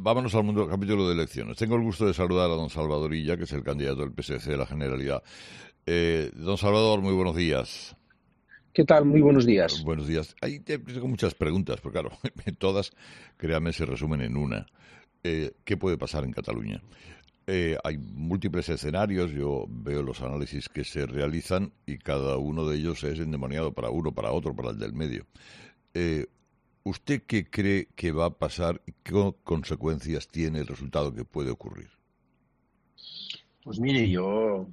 vámonos al mundo capítulo de elecciones. Tengo el gusto de saludar a don Salvador Illa, que es el candidato del PSC de la Generalidad. Don Salvador, muy buenos días. ¿Qué tal? Muy buenos días. Buenos días. Ahí tengo muchas preguntas, porque claro, todas, créame, se resumen en una. ¿Qué puede pasar en Cataluña? Hay múltiples escenarios, yo veo los análisis que se realizan y cada uno de ellos es endemoniado para uno, para otro, para el del medio. ¿Usted qué cree que va a pasar y qué consecuencias tiene el resultado que puede ocurrir? Pues mire, yo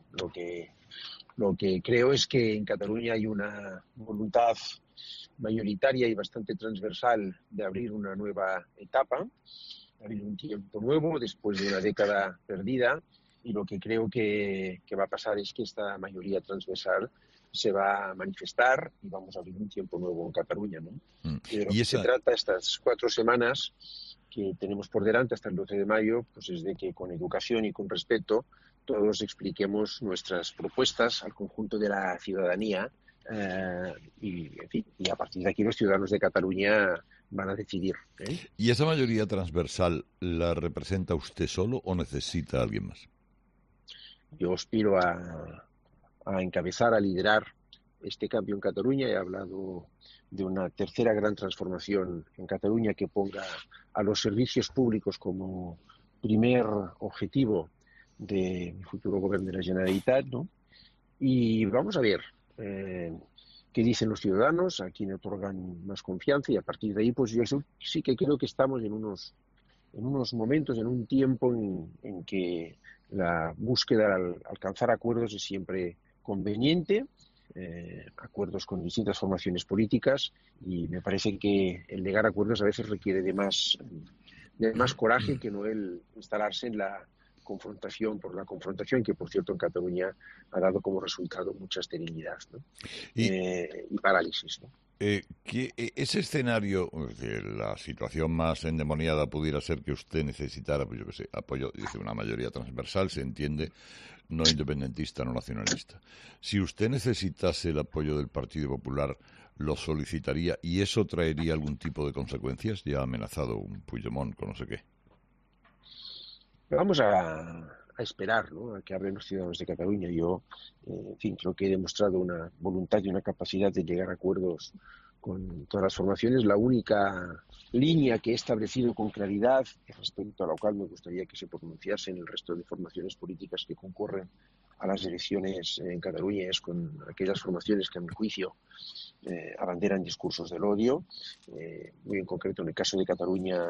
lo que creo es que en Cataluña hay una voluntad mayoritaria y bastante transversal de abrir una nueva etapa, abrir un tiempo nuevo después de una década perdida, y lo que creo que va a pasar es que esta mayoría transversal se va a manifestar y vamos a abrir un tiempo nuevo en Cataluña, ¿no? Y de lo Y que se esa, trata estas 4 semanas que tenemos por delante hasta el 12 de mayo, pues es de que con educación y con respeto todos expliquemos nuestras propuestas al conjunto de la ciudadanía en fin, y a partir de aquí los ciudadanos de Cataluña van a decidir. ¿Y esa mayoría transversal la representa usted solo o necesita a alguien más? Yo aspiro a encabezar, a liderar este cambio en Cataluña. He hablado de una tercera gran transformación en Cataluña que ponga a los servicios públicos como primer objetivo de mi futuro gobierno de la Generalitat, ¿no? Y vamos a ver qué dicen los ciudadanos, a quién otorgan más confianza, y a partir de ahí, pues yo sí que creo que estamos en unos momentos, en un tiempo en que la búsqueda al alcanzar acuerdos es siempre conveniente, acuerdos con distintas formaciones políticas, y me parece que el llegar a acuerdos a veces requiere de más coraje que no el instalarse en la confrontación por la confrontación, que por cierto en Cataluña ha dado como resultado mucha esterilidad, ¿no? Y Y parálisis, ¿no? que ese escenario, la situación más endemoniada pudiera ser que usted necesitara, pues yo qué sé, apoyo, dice una mayoría transversal, se entiende, no independentista, no nacionalista. Si usted necesitase el apoyo del Partido Popular, ¿lo solicitaría y eso traería algún tipo de consecuencias? Ya ha amenazado un Puigdemont con no sé qué. Vamos a esperar, ¿no?, a que hablen los ciudadanos de Cataluña. Yo, en fin, creo que he demostrado una voluntad y una capacidad de llegar a acuerdos con todas las formaciones. La única línea que he establecido con claridad, respecto a la cual me gustaría que se pronunciasen el resto de formaciones políticas que concurren a las elecciones en Cataluña, es con aquellas formaciones que, a mi juicio, abanderan discursos del odio, muy en concreto en el caso de Cataluña,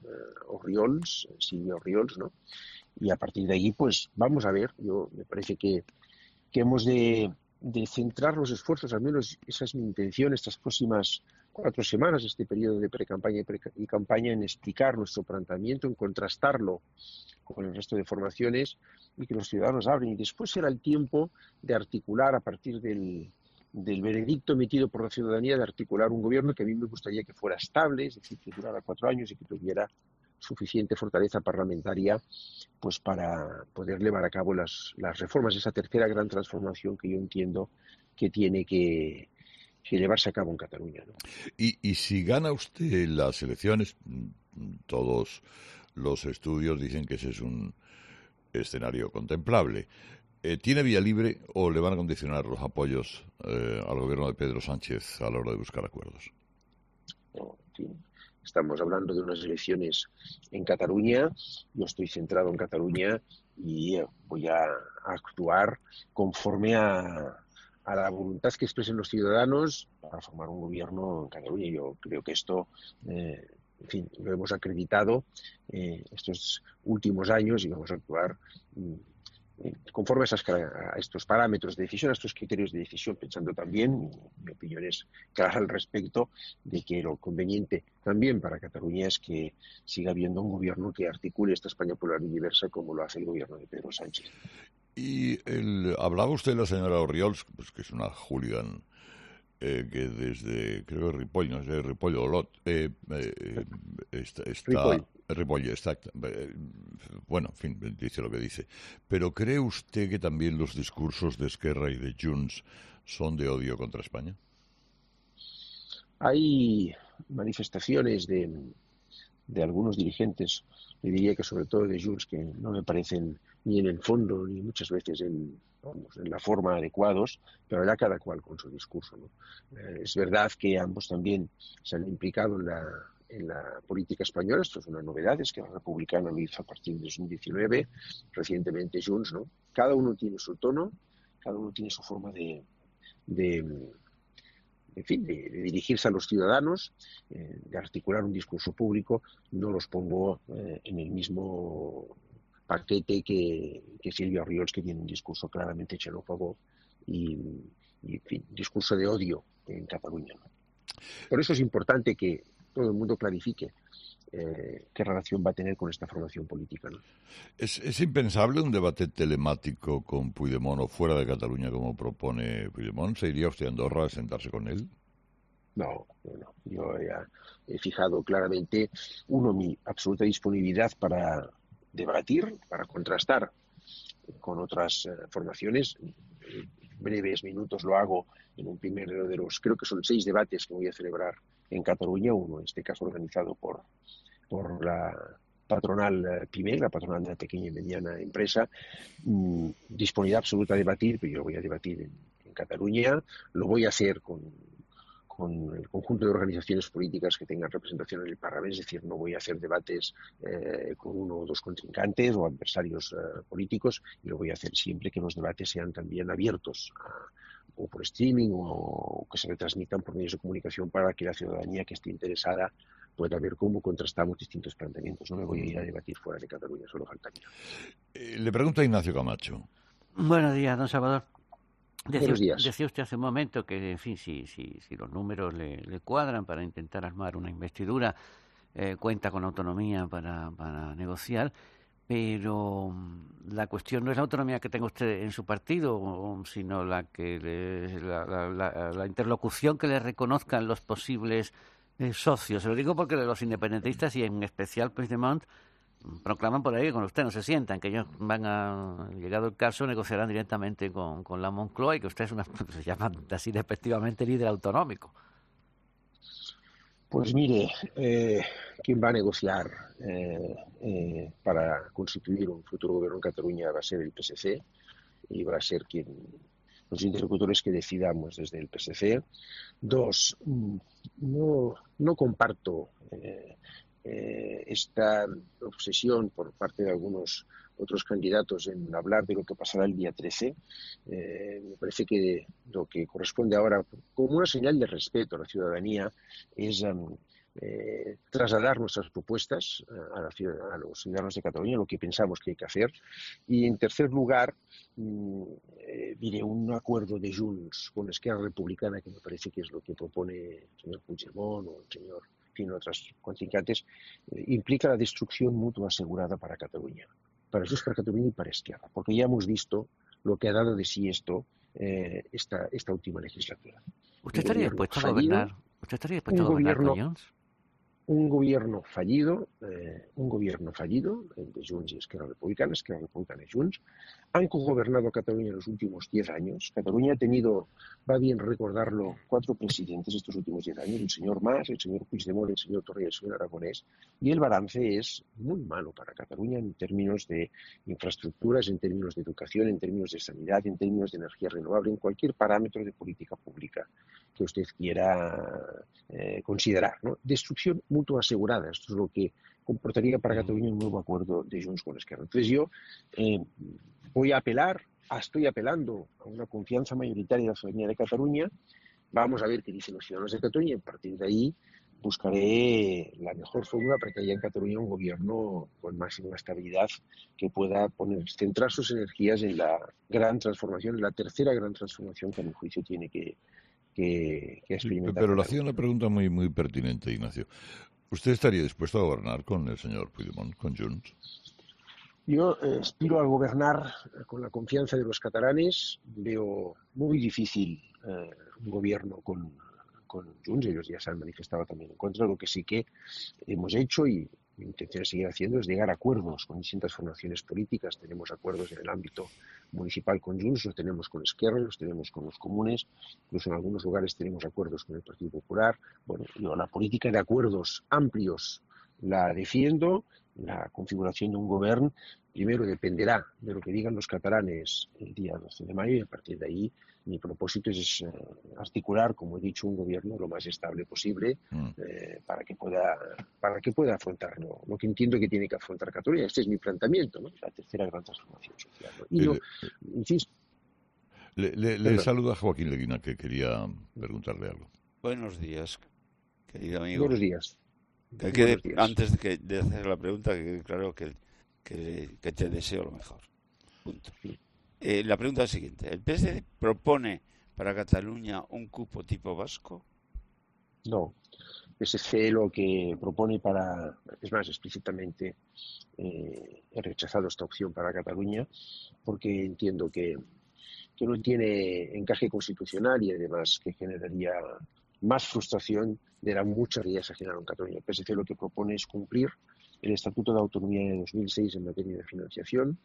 Orriols, Silvia Orriols, ¿no? Y a partir de ahí, pues vamos a ver, me parece que hemos de centrar los esfuerzos, al menos esa es mi intención, estas próximas 4 semanas, este periodo de pre-campaña y campaña, en explicar nuestro planteamiento, en contrastarlo con el resto de formaciones y que los ciudadanos abren. Y después será el tiempo de articular, a partir del veredicto emitido por la ciudadanía, de articular un gobierno que a mí me gustaría que fuera estable, es decir, que durara 4 años y que tuviera suficiente fortaleza parlamentaria pues para poder llevar a cabo las reformas, esa tercera gran transformación que yo entiendo que tiene que llevarse a cabo en Cataluña, ¿no? Y si gana usted las elecciones, todos los estudios dicen que ese es un escenario contemplable. ¿Tiene vía libre o le van a condicionar los apoyos al gobierno de Pedro Sánchez a la hora de buscar acuerdos? No, en fin, estamos hablando de unas elecciones en Cataluña. Yo estoy centrado en Cataluña y voy a actuar conforme a la voluntad que expresen los ciudadanos para formar un gobierno en Cataluña. Yo creo que esto, en fin, lo hemos acreditado estos últimos años y vamos a actuar conforme a estos parámetros de decisión, a estos criterios de decisión, pensando también, mi opinión es clara al respecto, de que lo conveniente también para Cataluña es que siga habiendo un gobierno que articule esta España plural y diversa como lo hace el gobierno de Pedro Sánchez. Y hablaba usted de la señora Orriols, pues que es una hooligan que desde, creo que Ripoll, no sé, Ripoll o Olot, Ripoll. Ripoll, exacto. Bueno, en fin, dice lo que dice. Pero ¿cree usted que también los discursos de Esquerra y de Junts son de odio contra España? Hay manifestaciones de algunos dirigentes, le diría que sobre todo de Junts, que no me parecen ni en el fondo ni muchas veces en la forma adecuados, pero ya cada cual con su discurso, ¿no? Es verdad que ambos también se han implicado en la política española. Esto es una novedad, es que la republicana lo hizo a partir de 2019, recientemente Junts, ¿no? Cada uno tiene su tono, cada uno tiene su forma de en fin, de dirigirse a los ciudadanos, de articular un discurso público. No los pongo en el mismo paquete que Silvia Orriols, que tiene un discurso claramente xenófobo en fin, discurso de odio en Cataluña, ¿no? Por eso es importante que todo el mundo clarifique qué relación va a tener con esta formación política, ¿no? ¿Es impensable un debate telemático con Puigdemont o fuera de Cataluña como propone Puigdemont? ¿Se iría usted a Andorra a sentarse con él? No, no, no. Yo ya he fijado claramente, mi absoluta disponibilidad para debatir, para contrastar con otras formaciones. En breves minutos lo hago en un primer de los, creo que son 6 debates que voy a celebrar en Cataluña, uno en este caso organizado por la patronal PYME, la patronal de la pequeña y mediana empresa. Disponibilidad absoluta a debatir, pero yo voy a debatir en Cataluña, lo voy a hacer con el conjunto de organizaciones políticas que tengan representación en el Parlamento, es decir, no voy a hacer debates con uno o dos contrincantes o adversarios políticos, y lo voy a hacer siempre que los debates sean también abiertos o por streaming o que se retransmitan por medios de comunicación para que la ciudadanía que esté interesada pueda ver cómo contrastamos distintos planteamientos. No me voy a ir a debatir fuera de Cataluña, solo faltaría. Le pregunto a Ignacio Camacho. Buenos días, don Salvador. Buenos días. Decía usted hace un momento que, en fin, si los números le cuadran para intentar armar una investidura, cuenta con autonomía para negociar, pero la cuestión no es la autonomía que tenga usted en su partido, sino la interlocución que le reconozcan los posibles socios. Se lo digo porque los independentistas y en especial Puigdemont proclaman por ahí que con usted no se sientan, que ellos van a, llegado el caso, negociarán directamente con la Moncloa y que usted es se llama así despectivamente líder autonómico. Pues mire, quien va a negociar para constituir un futuro gobierno en Cataluña va a ser el PSC y va a ser los interlocutores que decidamos desde el PSC. 2, no comparto esta obsesión por parte de algunos otros candidatos en hablar de lo que pasará el día 13. Me parece que lo que corresponde ahora, como una señal de respeto a la ciudadanía, es trasladar nuestras propuestas a los ciudadanos de Cataluña, lo que pensamos que hay que hacer. Y en tercer lugar, mire, un acuerdo de Junts con Esquerra Republicana, que me parece que es lo que propone el señor Puigdemont o el señor otras contrincantes, implica la destrucción mutua asegurada para Cataluña, para Junts per Catalunya y para Esquerra, porque ya hemos visto lo que ha dado de sí esta última legislatura. ¿Usted estaría dispuesto a gobernar? ¿Usted estaría dispuesto a gobernar con Junts? Un gobierno fallido, el de Junts y Esquerra Republicana y Junts, han cogobernado Cataluña en los últimos 10 años. Cataluña ha tenido, va bien recordarlo, 4 presidentes estos últimos 10 años, el señor Mas, el señor Puigdemont, el señor Torra y el señor Aragonés, y el balance es muy malo para Cataluña en términos de infraestructuras, en términos de educación, en términos de sanidad, en términos de energía renovable, en cualquier parámetro de política pública que usted quiera considerar, ¿no? Destrucción mutua asegurada. Esto es lo que comportaría para Cataluña un nuevo acuerdo de Junts con Esquerra. Entonces yo estoy apelando a una confianza mayoritaria de la ciudadanía de Cataluña. Vamos a ver qué dicen los ciudadanos de Cataluña y a partir de ahí buscaré la mejor fórmula para que haya en Cataluña un gobierno con máxima estabilidad que pueda centrar sus energías en la gran transformación, en la tercera gran transformación que a mi juicio tiene que experimentar. Pero le hacía una pregunta muy, muy pertinente, Ignacio. ¿Usted estaría dispuesto a gobernar con el señor Puigdemont, con Junts? Yo aspiro a gobernar con la confianza de los catalanes. Veo muy difícil un gobierno con Junts. Ellos ya se han manifestado también en contra. Lo que sí que hemos hecho y mi intención es seguir haciendo es llegar a acuerdos con distintas formaciones políticas. Tenemos acuerdos en el ámbito municipal con Junts, los tenemos con Esquerra, los tenemos con los comunes, incluso en algunos lugares tenemos acuerdos con el Partido Popular. Bueno, la política de acuerdos amplios la defiendo. La configuración de un gobierno primero dependerá de lo que digan los catalanes el día 12 de mayo y a partir de ahí mi propósito es articular, como he dicho, un gobierno lo más estable posible para que pueda afrontar lo que entiendo que tiene que afrontar Cataluña. Este es mi planteamiento, ¿no? La tercera gran transformación social, ¿no? Y no, insisto. Le saluda Joaquín Leguina, que quería preguntarle algo. Buenos días, querido amigo. Buenos días. Antes de hacer la pregunta, que quede claro que te deseo lo mejor. Punto. La pregunta es la siguiente. ¿El PSD propone para Cataluña un cupo tipo vasco? No. El PSC lo que propone es más, explícitamente he rechazado esta opción para Cataluña porque entiendo que no tiene encaje constitucional y además que generaría más frustración de la mucha riqueza que se generaron en Cataluña. El PSC lo que propone es cumplir el Estatuto de Autonomía de 2006 en materia de financiación.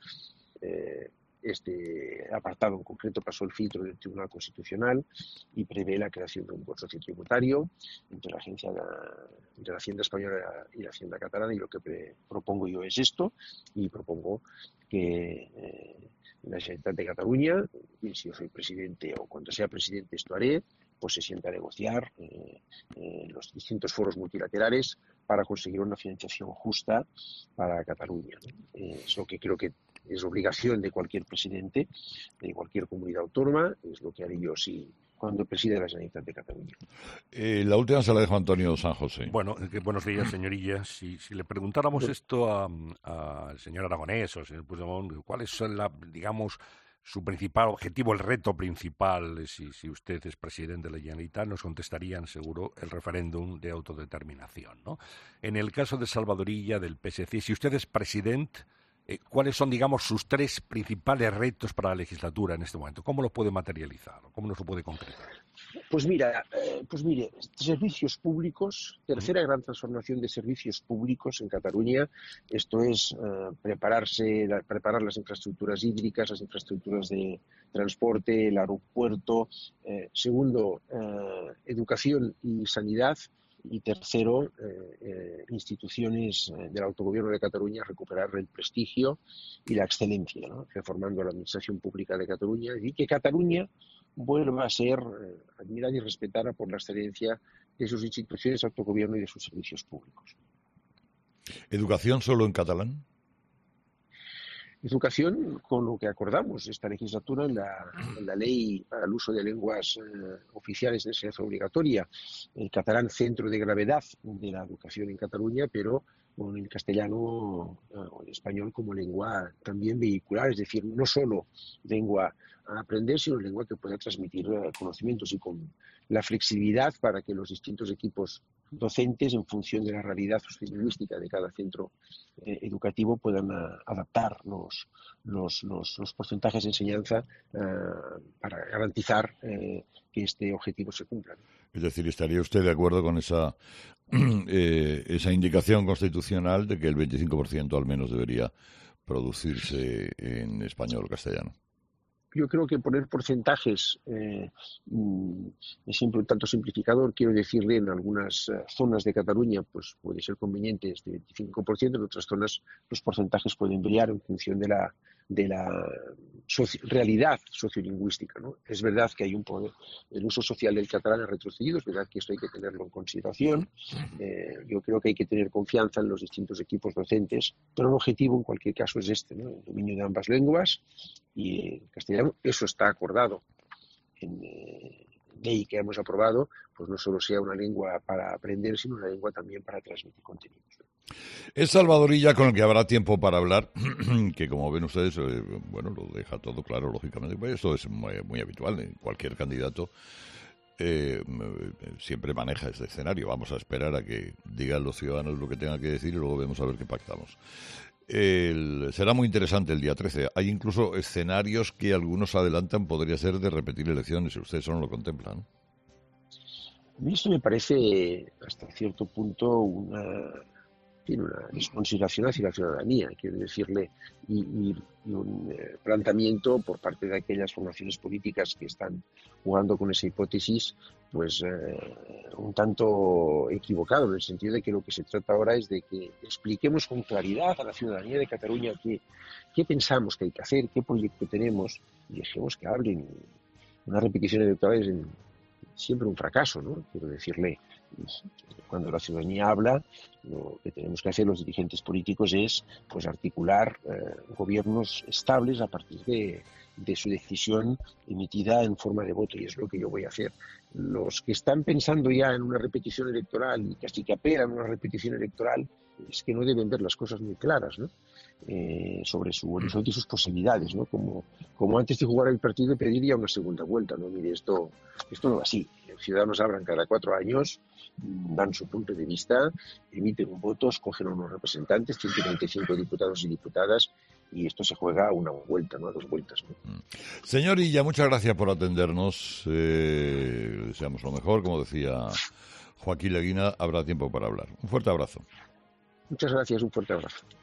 Este apartado en concreto pasó el filtro del Tribunal Constitucional y prevé la creación de un consorcio tributario entre la Hacienda Española y la Hacienda Catalana, y lo que propongo yo es esto, y propongo que la Generalitat de Cataluña, y si yo soy presidente o cuando sea presidente esto haré, pues se sienta a negociar los distintos foros multilaterales para conseguir una financiación justa para Cataluña, ¿no? Es lo que creo que es obligación de cualquier presidente de cualquier comunidad autónoma, es lo que haré yo cuando preside la Generalitat de Cataluña. La última se la dejo a Antonio San José. Bueno, buenos días, señorilla. Si le preguntáramos esto al señor Aragonés o al señor Puigdemont, ¿cuál es su principal objetivo, el reto principal, si usted es presidente de la Generalitat? Nos contestarían seguro el referéndum de autodeterminación, ¿no? En el caso de Salvadorilla, del PSC, si usted es presidente, ¿cuáles son, sus tres principales retos para la legislatura en este momento? ¿Cómo lo puede materializar? ¿Cómo nos lo puede concretar? Pues mire, servicios públicos, tercera gran transformación de servicios públicos en Cataluña. Esto es preparar las infraestructuras hídricas, las infraestructuras de transporte, el aeropuerto. Segundo, educación y sanidad. Y tercero, instituciones del autogobierno de Cataluña, recuperar el prestigio y la excelencia, ¿no? Reformando la administración pública de Cataluña y que Cataluña vuelva a ser admirada y respetada por la excelencia de sus instituciones de autogobierno y de sus servicios públicos. ¿Educación solo en catalán? Educación, con lo que acordamos esta legislatura en la ley para el uso de lenguas oficiales de enseñanza obligatoria, el catalán centro de gravedad de la educación en Cataluña, pero con el castellano o el español como lengua también vehicular, es decir, no solo lengua a aprender, sino lengua que pueda transmitir conocimientos y con la flexibilidad para que los distintos equipos docentes, en función de la realidad sociolingüística de cada centro educativo, puedan adaptar los porcentajes de enseñanza para garantizar que este objetivo se cumpla. Es decir, ¿estaría usted de acuerdo con esa indicación constitucional de que el 25% al menos debería producirse en español o castellano? Yo creo que poner porcentajes es siempre un tanto simplificador. Quiero decirle, en algunas zonas de Cataluña pues puede ser conveniente este 25%, en otras zonas los porcentajes pueden variar en función de la realidad sociolingüística, ¿no? Es verdad que hay el uso social del catalán ha retrocedido, es verdad que esto hay que tenerlo en consideración. Yo creo que hay que tener confianza en los distintos equipos docentes, pero el objetivo en cualquier caso es este, ¿no? El dominio de ambas lenguas y el castellano. Eso está acordado en ley que hemos aprobado, pues no solo sea una lengua para aprender, sino una lengua también para transmitir contenidos. Es Salvadorilla con el que habrá tiempo para hablar, que como ven ustedes, lo deja todo claro, lógicamente. Pues esto es muy habitual, cualquier candidato siempre maneja este escenario. Vamos a esperar a que digan los ciudadanos lo que tengan que decir y luego vemos a ver qué pactamos. Será muy interesante el día 13. Hay incluso escenarios que algunos adelantan podría ser de repetir elecciones, si ustedes no lo contemplan, ¿no? A mí esto me parece hasta cierto punto tiene una desconsideración hacia la ciudadanía, quiero decirle, y un planteamiento por parte de aquellas formaciones políticas que están jugando con esa hipótesis, pues un tanto equivocado, en el sentido de que lo que se trata ahora es de que expliquemos con claridad a la ciudadanía de Cataluña qué pensamos que hay que hacer, qué proyecto tenemos, y dejemos que hablen. Una repetición electoral es siempre un fracaso, ¿no? Quiero decirle, cuando la ciudadanía habla, lo que tenemos que hacer los dirigentes políticos es pues articular gobiernos estables a partir de su decisión emitida en forma de voto, y es lo que yo voy a hacer. Los que están pensando ya en una repetición electoral y casi que apelan a una repetición electoral, es que no deben ver las cosas muy claras, ¿no? Sobre su horizonte y sus posibilidades, ¿no? Como antes de jugar el partido pediría una segunda vuelta, ¿no? Mire, esto no va así. Los ciudadanos hablan cada 4 años, dan su punto de vista, emiten un voto, escogen a unos representantes, 125 diputados y diputadas, y esto se juega a una vuelta, no a 2 vueltas, ¿no? Señor Illa, muchas gracias por atendernos. Deseamos lo mejor, como decía Joaquín Leguina, habrá tiempo para hablar. Un fuerte abrazo. Muchas gracias, un fuerte abrazo.